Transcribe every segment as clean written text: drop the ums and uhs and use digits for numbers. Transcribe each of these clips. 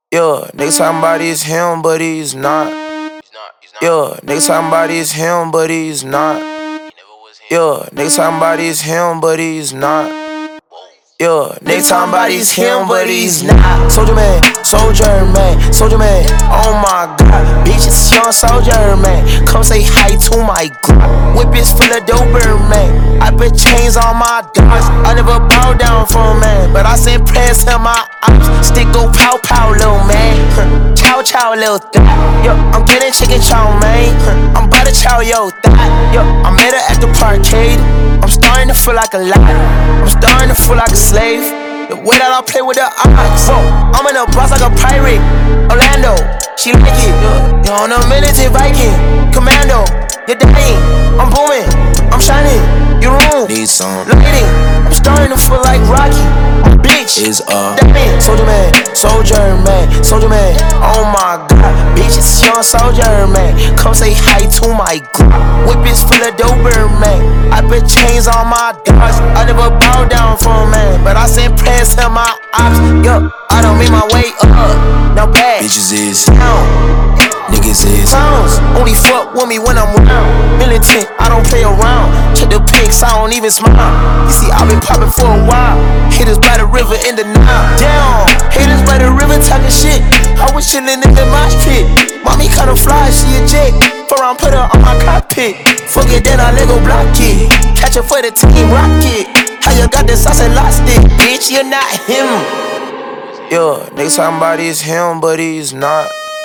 Yeah, nigga talking about it's him, but he's not. Yeah, nigga talking about it's him, but he's not. Yeah, nigga talking about it's him, but he's not. Yeah, nigga talking about he's him, but he's not. Soldier man, soldier man, oh my god. Bitch, it's young soldier man. Come say hi to my Glock. Whip is full of doper man. I put chains on my dogs. I never bow down for a man, but I send prayers to my ops. Stick go pow pow, little man. Chow chow, little thot. Yo, I'm getting chicken chow, man. I'm about to chow, yo, thot. Yo, I met her at the parkade. I'm starting to feel like a lot. I'm starting to feel like a slave. The way that I play with the ox. I'm in a boss like a pirate. Orlando, she like it. You're on a militant Viking. Commando, you're dying. I'm booming, I'm shining. You room, need some lighting. I'm starting to feel like Rocky. My bitch is soldier man, soldier man, soldier man. Oh my god, bitch, it's young soldier man. Come say hi to my Glock. Whip is full of doper man. I put chains on my dogs. I never bow down for a man, but I send prayers to my ops. Yo, I don't make my way up. Now bad bitches is down. Niggas is clowns, only fuck with me when I'm around. Militant, I don't play around. Check the pics, I don't even smile. You see, I've been popping for a while. Haters by the river in the Nile. Down, haters by the river talking shit. I was chillin' in the mosh pit. Mommy kinda fly, she a jet. Forearm put her on my cockpit. Forget that I Lego block it. Catch her for the team rocket. How you got the sauce and lost it? Bitch, you're not him. Yeah, nigga talking about he's him, but he's not.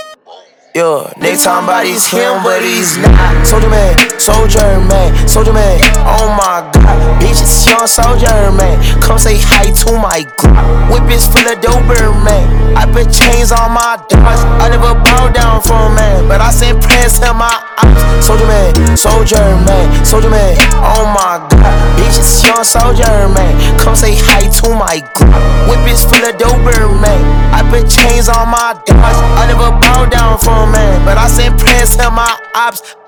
Yeah, nigga talking about he's him, but he's not. Soldier man, soldier man, soldier man. Oh my god, bitch, it's young soldier man. Come say hi to my Glock. Whip is full of doper man. I put chains on my dogs. I never bow down for a man, but I send prayers to my ops. Soldier man, soldier man, soldier man. Oh my god, bitch, it's young soldier man. Come say hi to my Glock. Whip is full of doper man. I put chains on my dogs. I never bow down for a man, but I send prayers to my ops.